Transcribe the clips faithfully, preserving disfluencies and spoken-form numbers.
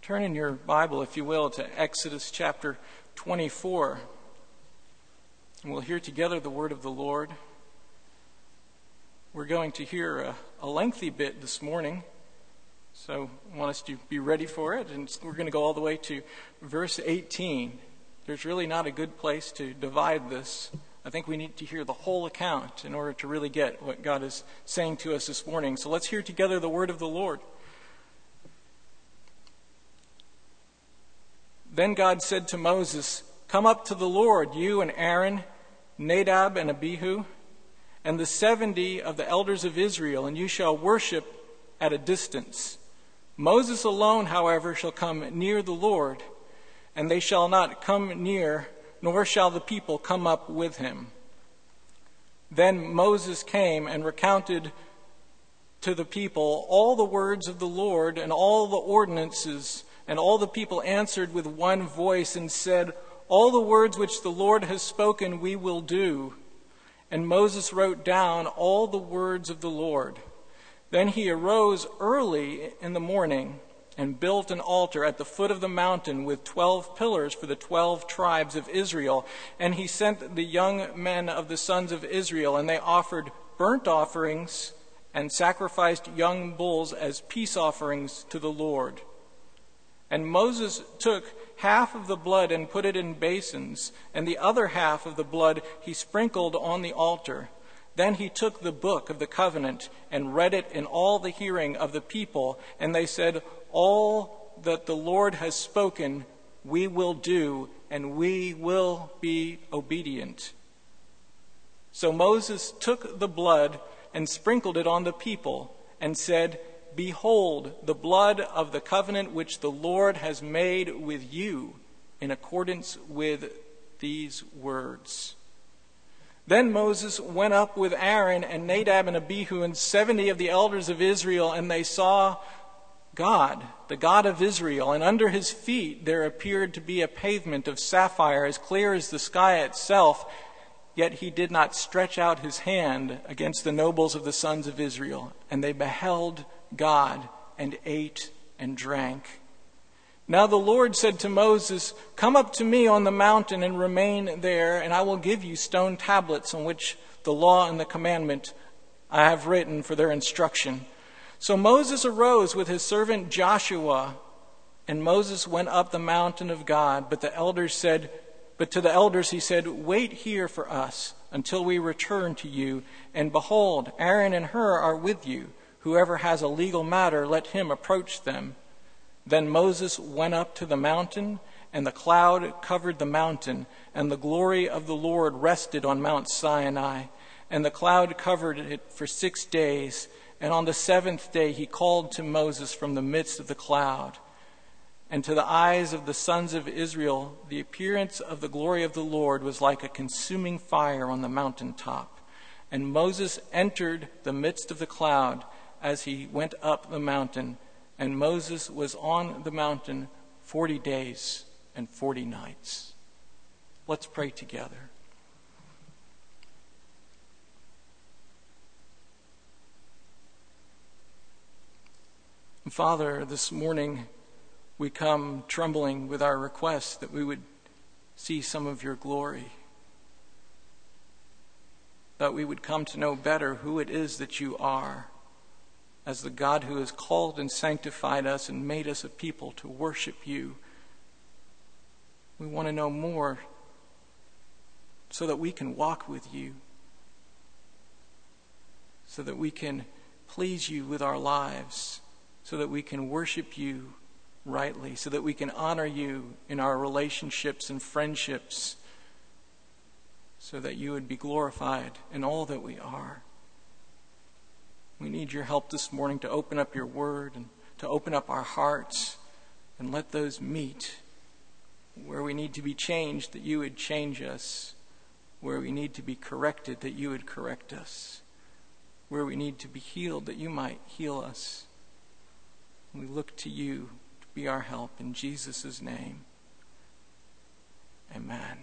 Turn in your Bible, if you will, to Exodus chapter twenty-four. And we'll hear together the word of the Lord. We're going to hear a, a lengthy bit this morning, so I want us to be ready for it. And we're going to go all the way to verse eighteen. There's really not a good place to divide this. I think we need to hear the whole account in order to really get what God is saying to us this morning. So let's hear together the word of the Lord. Then God said to Moses, "Come up to the Lord, you and Aaron, Nadab and Abihu, and the seventy of the elders of Israel, and you shall worship at a distance. Moses alone, however, shall come near the Lord, and they shall not come near, nor shall the people come up with him." Then Moses came and recounted to the people all the words of the Lord and all the ordinances. And all the people answered with one voice and said, "All the words which the Lord has spoken we will do." And Moses wrote down all the words of the Lord. Then he arose early in the morning and built an altar at the foot of the mountain with twelve pillars for the twelve tribes of Israel. And he sent the young men of the sons of Israel, and they offered burnt offerings and sacrificed young bulls as peace offerings to the Lord. And Moses took half of the blood and put it in basins, and the other half of the blood he sprinkled on the altar. Then he took the book of the covenant and read it in all the hearing of the people, and they said, "All that the Lord has spoken we will do, and we will be obedient." So Moses took the blood and sprinkled it on the people and said, "Behold, the blood of the covenant which the Lord has made with you in accordance with these words." Then Moses went up with Aaron and Nadab and Abihu and seventy of the elders of Israel, and they saw God, the God of Israel, and under his feet there appeared to be a pavement of sapphire as clear as the sky itself. Yet he did not stretch out his hand against the nobles of the sons of Israel, and they beheld God and ate and drank. Now the Lord said to Moses, "Come up to me on the mountain and remain there, and I will give you stone tablets on which the law and the commandment I have written for their instruction." So Moses arose with his servant Joshua, and Moses went up the mountain of God. But the elders said, but to the elders he said, "Wait here for us until we return to you. And behold, Aaron and Hur are with you. Whoever has a legal matter, let him approach them." Then Moses went up to the mountain, and the cloud covered the mountain, and the glory of the Lord rested on Mount Sinai. And the cloud covered it for six days. And on the seventh day he called to Moses from the midst of the cloud. And to the eyes of the sons of Israel, the appearance of the glory of the Lord was like a consuming fire on the mountaintop. And Moses entered the midst of the cloud as he went up the mountain, and Moses was on the mountain forty days and forty nights. Let's pray together. Father, this morning we come trembling with our request that we would see some of your glory, that we would come to know better who it is that you are, as the God who has called and sanctified us and made us a people to worship you. We want to know more so that we can walk with you, so that we can please you with our lives, so that we can worship you rightly, so that we can honor you in our relationships and friendships, so that you would be glorified in all that we are. We need your help this morning to open up your word and to open up our hearts and let those meet. Where we need to be changed, that you would change us. Where we need to be corrected, that you would correct us. Where we need to be healed, that you might heal us. We look to you to be our help in Jesus' name. Amen.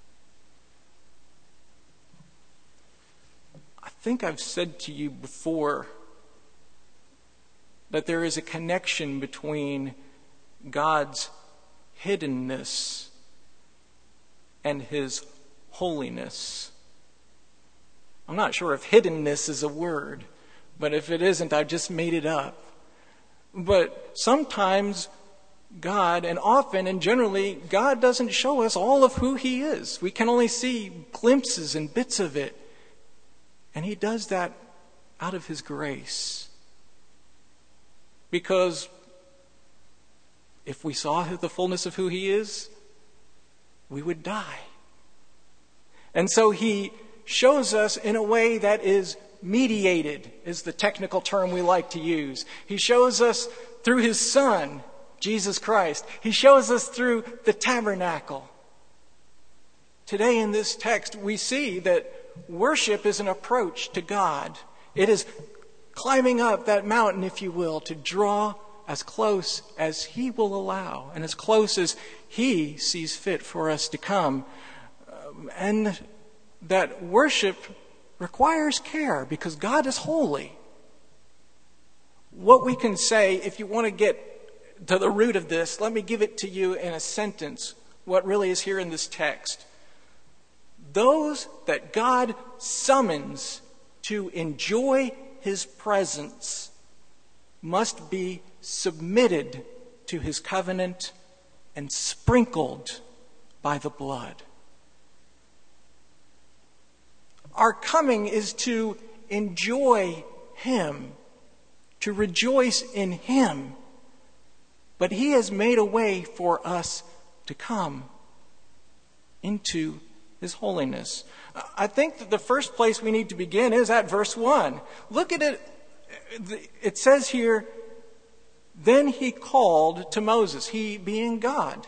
I think I've said to you before that there is a connection between God's hiddenness and his holiness. I'm not sure if hiddenness is a word, but if it isn't, I've just made it up. But sometimes God, and often and generally, God doesn't show us all of who he is. We can only see glimpses and bits of it. And he does that out of his grace. Because if we saw the fullness of who he is, we would die. And so he shows us in a way that is mediated, is the technical term we like to use. He shows us through his Son, Jesus Christ. He shows us through the tabernacle. Today in this text, we see that worship is an approach to God. It is climbing up that mountain, if you will, to draw as close as he will allow and as close as he sees fit for us to come. Um, and that worship requires care because God is holy. What we can say, if you want to get to the root of this, let me give it to you in a sentence, what really is here in this text. Those that God summons to enjoy his presence must be submitted to his covenant and sprinkled by the blood. Our coming is to enjoy him, to rejoice in him. But he has made a way for us to come into his holiness. I think that the first place we need to begin is at verse one. Look at it. It says here, then he called to Moses, he being God.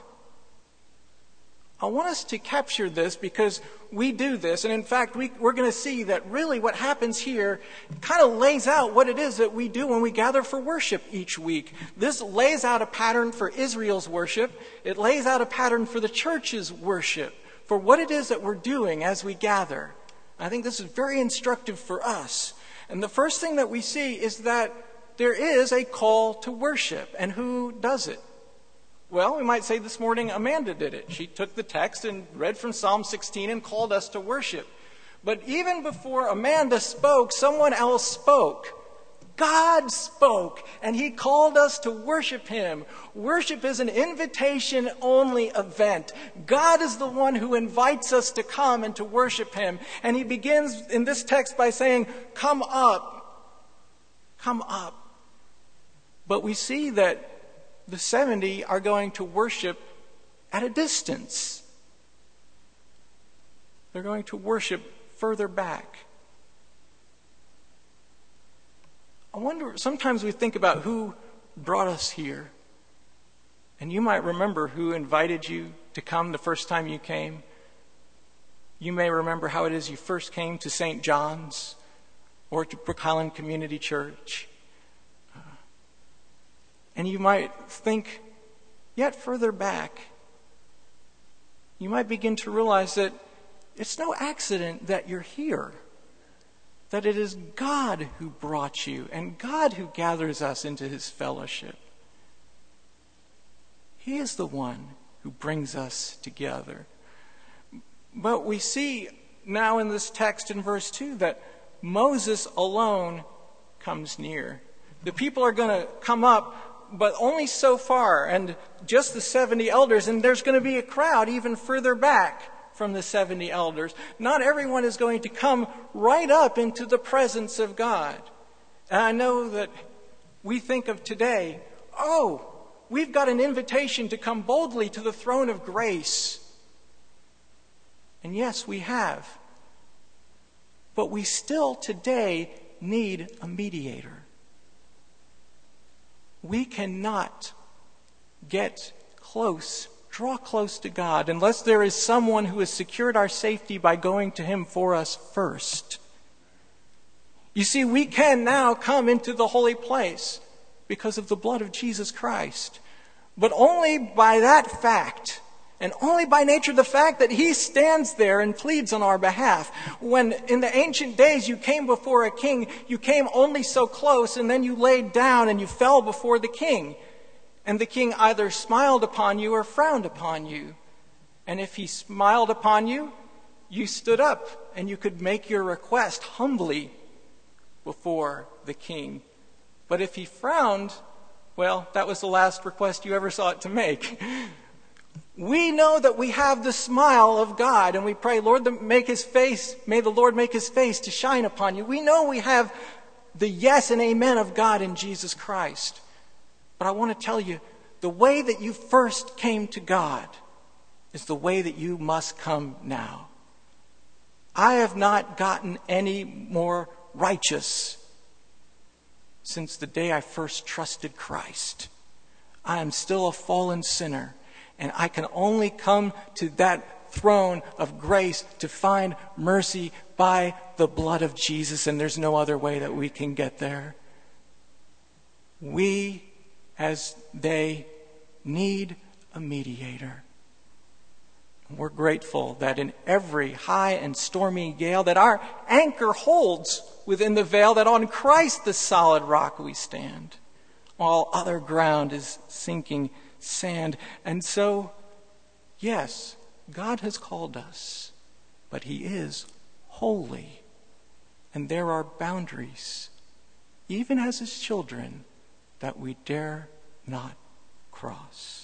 I want us to capture this because we do this. And in fact, we, we're going to see that really what happens here kind of lays out what it is that we do when we gather for worship each week. This lays out a pattern for Israel's worship. It lays out a pattern for the church's worship, for what it is that we're doing as we gather. I think this is very instructive for us. And the first thing that we see is that there is a call to worship. And who does it? Well, we might say this morning Amanda did it. She took the text and read from Psalm sixteen and called us to worship. But even before Amanda spoke, someone else spoke. God spoke, and he called us to worship him. Worship is an invitation-only event. God is the one who invites us to come and to worship him. And he begins in this text by saying, come up, come up. But we see that the seventy are going to worship at a distance. They're going to worship further back. I wonder, sometimes we think about who brought us here. And you might remember who invited you to come the first time you came. You may remember how it is you first came to Saint John's or to Brook Highland Community Church. And you might think yet further back, you might begin to realize that it's no accident that you're here. That it is God who brought you and God who gathers us into his fellowship. He is the one who brings us together. But we see now in this text in verse two that Moses alone comes near. The people are going to come up, but only so far, and just the seventy elders, and there's going to be a crowd even further back from the seventy elders. Not everyone is going to come right up into the presence of God. And I know that we think of today, oh, we've got an invitation to come boldly to the throne of grace. And yes, we have. But we still today need a mediator. We cannot get close, draw close to God unless there is someone who has secured our safety by going to him for us first. You see, we can now come into the holy place because of the blood of Jesus Christ. But only by that fact, and only by nature of the fact that he stands there and pleads on our behalf. When in the ancient days you came before a king, you came only so close and then you laid down and you fell before the king. And the king either smiled upon you or frowned upon you. And if he smiled upon you, you stood up and you could make your request humbly before the king. But if he frowned, well, that was the last request you ever sought to make. We know that we have the smile of God, and we pray, Lord, make his face, may the Lord make his face to shine upon you. We know we have the yes and amen of God in Jesus Christ. But I want to tell you, the way that you first came to God is the way that you must come now. I have not gotten any more righteous since the day I first trusted Christ. I am still a fallen sinner, and I can only come to that throne of grace to find mercy by the blood of Jesus, and there's no other way that we can get there. We, as they, need a mediator. We're grateful that in every high and stormy gale that our anchor holds within the veil, that on Christ the solid rock we stand. All other ground is sinking sand. And so, yes, God has called us, but he is holy. And there are boundaries, even as his children, that we dare not cross.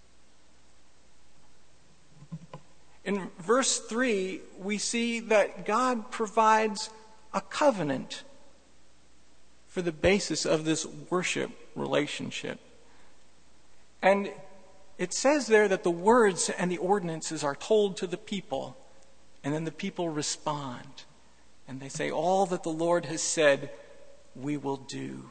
In verse three, we see that God provides a covenant for the basis of this worship relationship. And it says there that the words and the ordinances are told to the people, and then the people respond. And they say, all that the Lord has said, we will do.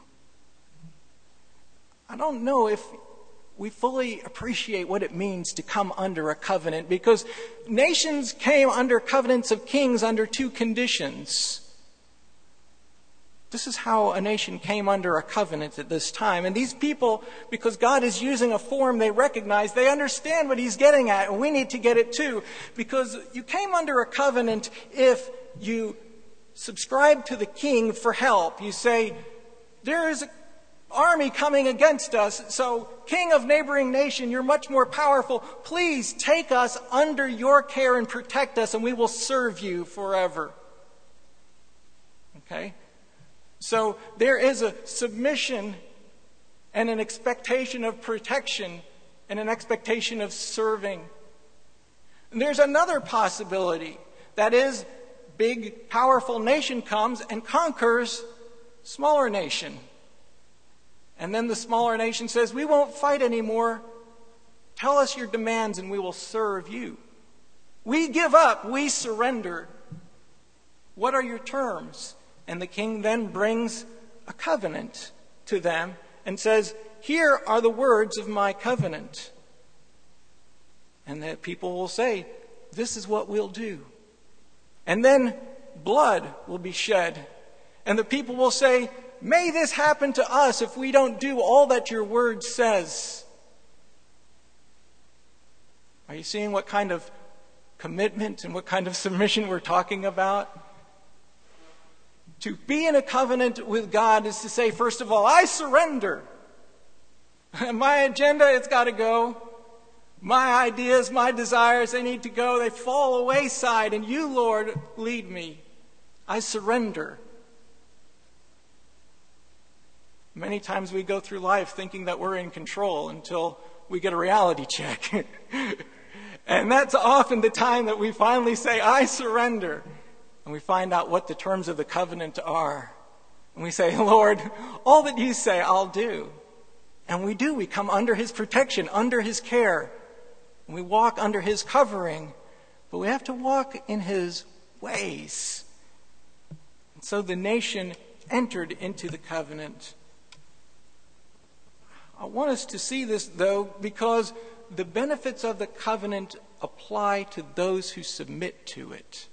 I don't know if we fully appreciate what it means to come under a covenant, because nations came under covenants of kings under two conditions. This is how a nation came under a covenant at this time. And these people, because God is using a form they recognize, they understand what he's getting at, and we need to get it too. Because you came under a covenant if you subscribe to the king for help. You say, there is an army coming against us, so king of neighboring nation, you're much more powerful. Please take us under your care and protect us, and we will serve you forever. Okay? So there is a submission and an expectation of protection and an expectation of serving. And there's another possibility. That is, big, powerful nation comes and conquers smaller nation. And then the smaller nation says, we won't fight anymore. Tell us your demands and we will serve you. We give up. We surrender. What are your terms? And the king then brings a covenant to them and says, here are the words of my covenant. And the people will say, this is what we'll do. And then blood will be shed. And the people will say, may this happen to us if we don't do all that your word says. Are you seeing what kind of commitment and what kind of submission we're talking about? To be in a covenant with God is to say, first of all, I surrender. My agenda, it's got to go. My ideas, my desires, they need to go. They fall away side, and you, Lord, lead me. I surrender. Many times we go through life thinking that we're in control until we get a reality check. And that's often the time that we finally say, I surrender. And we find out what the terms of the covenant are. And we say, Lord, all that you say, I'll do. And we do. We come under his protection, under his care. And we walk under his covering. But we have to walk in his ways. And so the nation entered into the covenant. I want us to see this, though, because the benefits of the covenant apply to those who submit to it.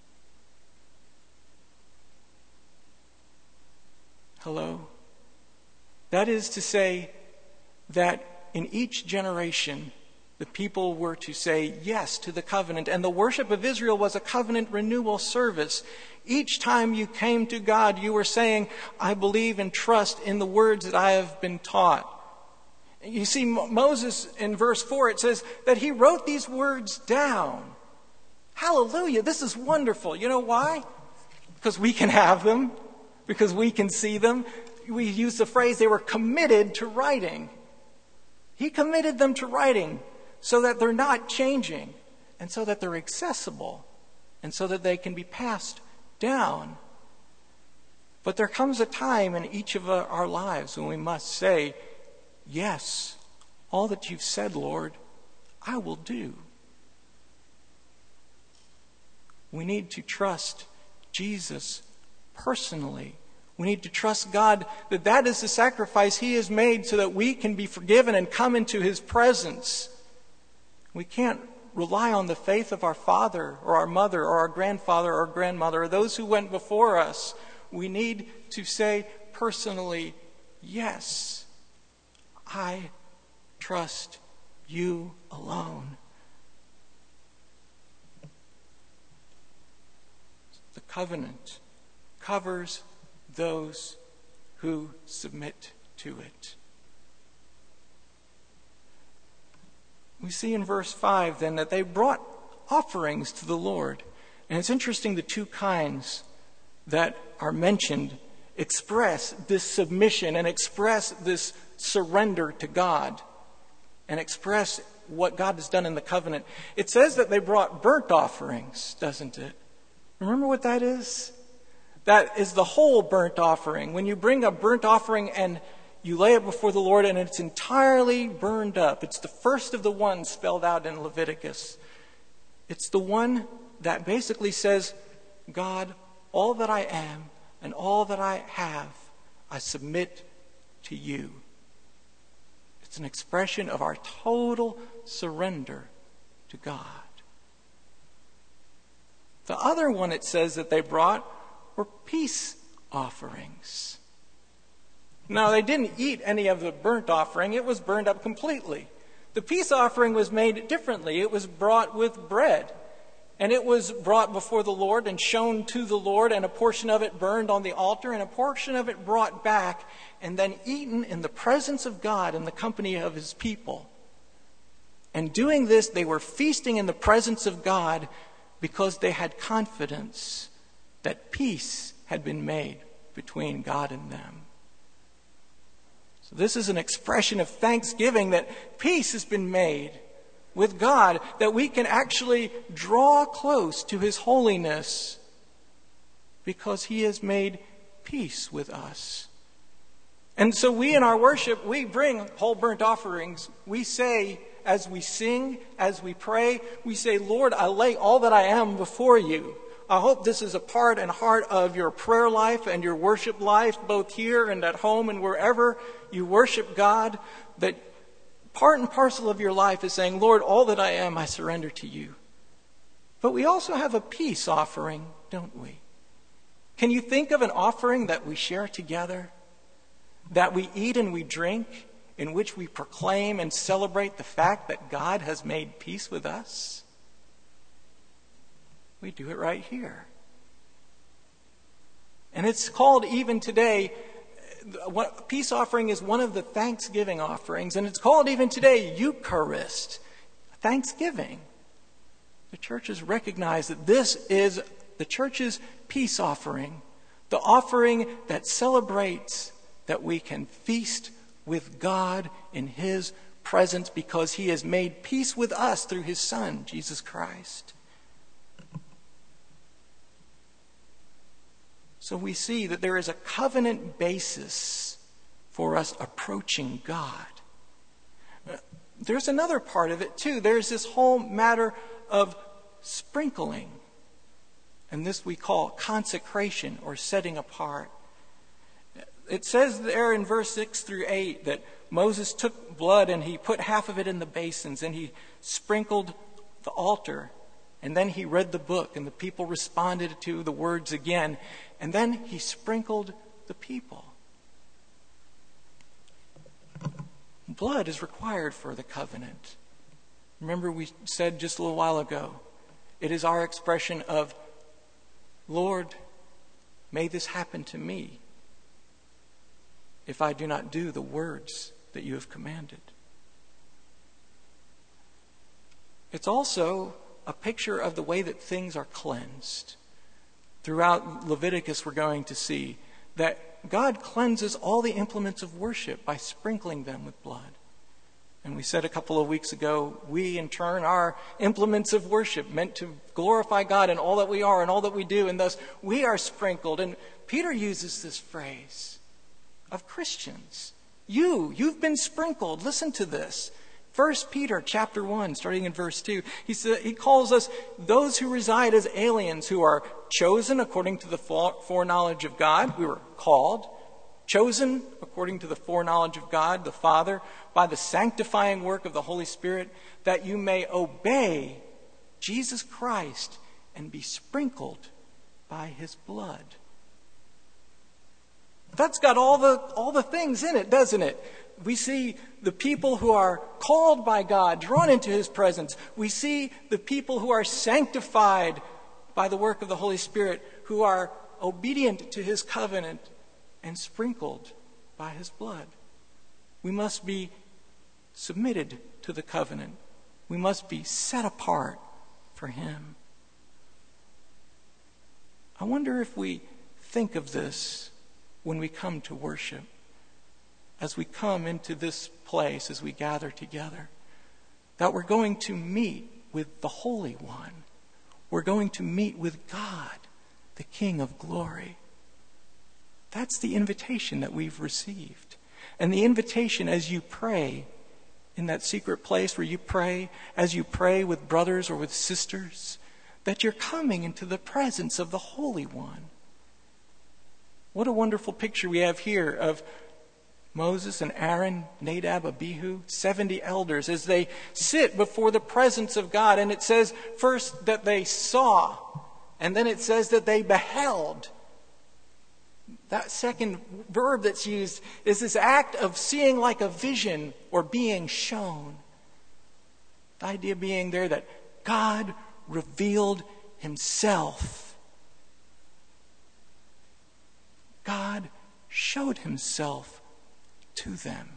Hello? That is to say that in each generation, the people were to say yes to the covenant. And the worship of Israel was a covenant renewal service. Each time you came to God, you were saying, I believe and trust in the words that I have been taught. You see, Moses in verse four, it says that he wrote these words down. Hallelujah, this is wonderful. You know why? Because we can have them, because we can see them. We use the phrase, they were committed to writing. He committed them to writing so that they're not changing, and so that they're accessible, and so that they can be passed down. But there comes a time in each of our lives when we must say, yes, all that you've said, Lord, I will do. We need to trust Jesus personally. We need to trust God that that is the sacrifice he has made so that we can be forgiven and come into his presence. We can't rely on the faith of our father or our mother or our grandfather or grandmother or those who went before us. We need to say personally, yes, I trust you alone. The covenant covers those who submit to it. We see in verse five then that they brought offerings to the Lord. And it's interesting, the two kinds that are mentioned express this submission and express this surrender to God and express what God has done in the covenant. It says that they brought burnt offerings, doesn't it? Remember what that is? That is the whole burnt offering. When you bring a burnt offering and you lay it before the Lord and it's entirely burned up. It's the first of the ones spelled out in Leviticus. It's the one that basically says, God, all that I am and all that I have, I submit to you. It's an expression of our total surrender to God. The other one it says that they brought were peace offerings. Now, they didn't eat any of the burnt offering. It was burned up completely. The peace offering was made differently. It was brought with bread. And it was brought before the Lord and shown to the Lord, and a portion of it burned on the altar, and a portion of it brought back and then eaten in the presence of God in the company of his people. And doing this, they were feasting in the presence of God because they had confidence that peace had been made between God and them. So this is an expression of thanksgiving that peace has been made with God, that we can actually draw close to his holiness because he has made peace with us. And so we in our worship, we bring whole burnt offerings. We say, as we sing, as we pray, we say, Lord, I lay all that I am before you. I hope this is a part and heart of your prayer life and your worship life, both here and at home and wherever you worship God, that part and parcel of your life is saying, Lord, all that I am, I surrender to you. But we also have a peace offering, don't we? Can you think of an offering that we share together, that we eat and we drink, in which we proclaim and celebrate the fact that God has made peace with us? We do it right here. And it's called even today, peace offering is one of the thanksgiving offerings, and it's called even today Eucharist, thanksgiving. The church has recognized that this is the church's peace offering, the offering that celebrates that we can feast with God in his presence because he has made peace with us through his Son, Jesus Christ. So we see that there is a covenant basis for us approaching God. There's another part of it too. There's this whole matter of sprinkling. And this we call consecration or setting apart. It says there in verse six through eight that Moses took blood and he put half of it in the basins and he sprinkled the altar. And then he read the book and the people responded to the words again. And then he sprinkled the people. Blood is required for the covenant. Remember we said just a little while ago, it is our expression of, Lord, may this happen to me if I do not do the words that you have commanded. It's also a picture of the way that things are cleansed. Throughout Leviticus, we're going to see that God cleanses all the implements of worship by sprinkling them with blood. And we said a couple of weeks ago, we in turn are implements of worship, meant to glorify God in all that we are and all that we do, and thus we are sprinkled. And Peter uses this phrase of Christians. You, you've been sprinkled. Listen to this. First Peter chapter one, starting in verse two, he said, he calls us those who reside as aliens, who are chosen according to the foreknowledge of God. We were called, chosen according to the foreknowledge of God, the Father, by the sanctifying work of the Holy Spirit, that you may obey Jesus Christ and be sprinkled by his blood. That's got all the all the things in it, doesn't it? We see the people who are called by God, drawn into his presence. We see the people who are sanctified by the work of the Holy Spirit, who are obedient to his covenant and sprinkled by his blood. We must be submitted to the covenant. We must be set apart for him. I wonder if we think of this when we come to worship, as we come into this place, as we gather together, that we're going to meet with the Holy One. We're going to meet with God, the King of glory. That's the invitation that we've received. And the invitation as you pray in that secret place where you pray, as you pray with brothers or with sisters, that you're coming into the presence of the Holy One. What a wonderful picture we have here of Moses and Aaron, Nadab, Abihu, seventy elders as they sit before the presence of God. And it says first that they saw, and then it says that they beheld. That second verb that's used is this act of seeing like a vision or being shown. The idea being there that God revealed himself. God showed himself to them.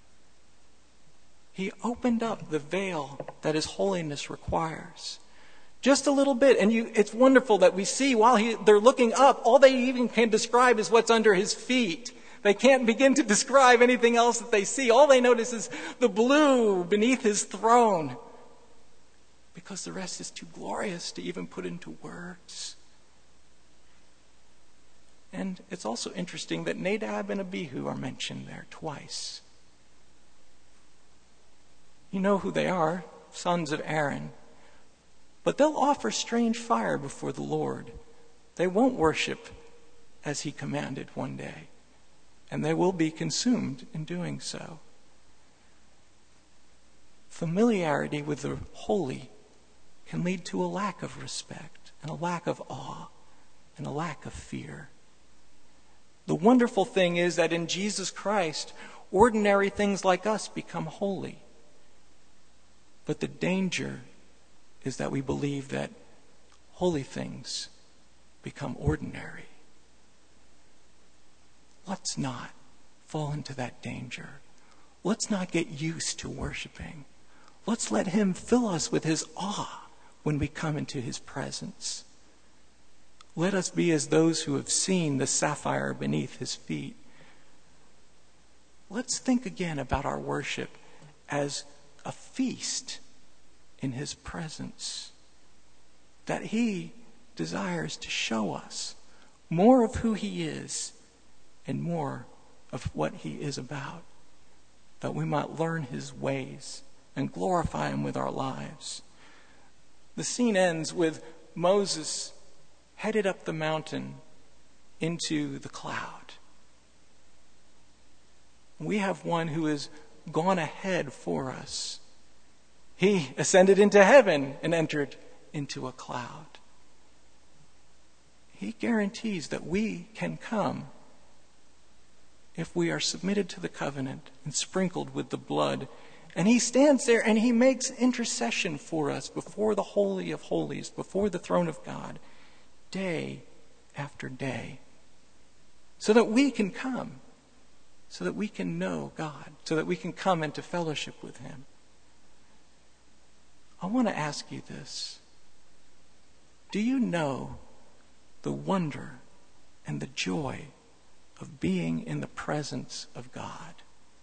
He opened up the veil that his holiness requires. Just a little bit. And you, it's wonderful that we see while he, they're looking up, all they even can describe is what's under his feet. They can't begin to describe anything else that they see. All they notice is the blue beneath his throne, because the rest is too glorious to even put into words. And it's also interesting that Nadab and Abihu are mentioned there twice. You know who they are, sons of Aaron. But they'll offer strange fire before the Lord. They won't worship as he commanded one day. And they will be consumed in doing so. Familiarity with the holy can lead to a lack of respect and a lack of awe and a lack of fear. The wonderful thing is that in Jesus Christ, ordinary things like us become holy. But the danger is that we believe that holy things become ordinary. Let's not fall into that danger. Let's not get used to worshiping. Let's let him fill us with his awe when we come into his presence. Let us be as those who have seen the sapphire beneath his feet. Let's think again about our worship as a feast in his presence, that he desires to show us more of who he is and more of what he is about, that we might learn his ways and glorify him with our lives. The scene ends with Moses headed up the mountain into the cloud. We have one who has gone ahead for us. He ascended into heaven and entered into a cloud. He guarantees that we can come if we are submitted to the covenant and sprinkled with the blood. And he stands there and he makes intercession for us before the Holy of Holies, before the throne of God, day after day, so that we can come so that we can know God, so that we can come into fellowship with him. I want to ask you this. Do you know the wonder and the joy of being in the presence of God?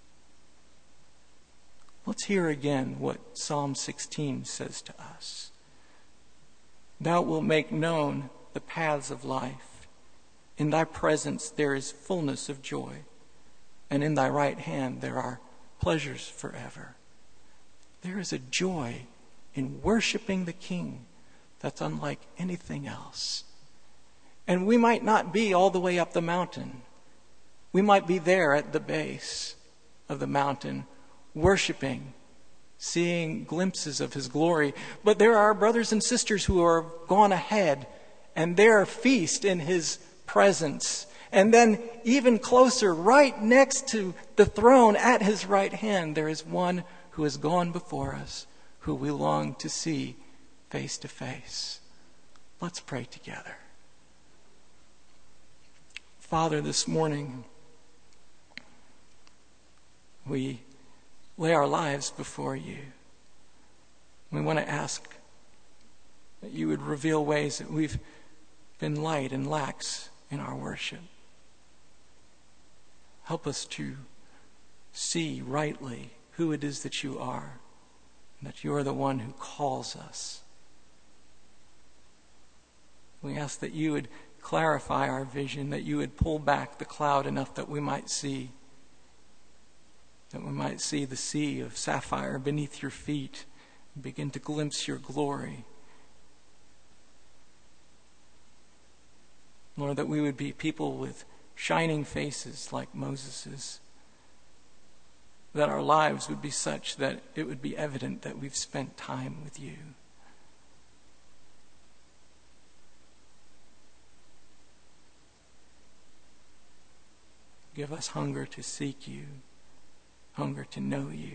Let's hear again what Psalm sixteen says to us. Thou wilt make known the paths of life. In thy presence there is fullness of joy, and in thy right hand there are pleasures forever. There is a joy in worshiping the King that's unlike anything else. And we might not be all the way up the mountain. We might be there at the base of the mountain, worshiping, seeing glimpses of his glory. But there are brothers and sisters who are gone ahead, and they're feast in his presence. And then even closer, right next to the throne at his right hand, there is one who has gone before us, who we long to see face to face. Let's pray together. Father, this morning, we lay our lives before you. We want to ask that you would reveal ways that we've been light and lax in our worship. Help us to see rightly who it is that you are, and that you are the one who calls us. We ask that you would clarify our vision, that you would pull back the cloud enough that we might see, that we might see the sea of sapphire beneath your feet and begin to glimpse your glory. Lord, that we would be people with shining faces like Moses's, that our lives would be such that it would be evident that we've spent time with you. Give us hunger to seek you, hunger to know you.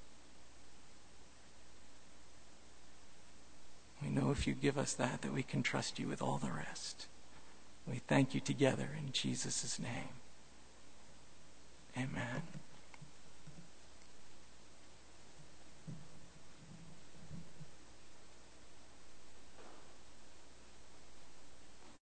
We know if you give us that, that we can trust you with all the rest. We thank you together in Jesus' name. Amen.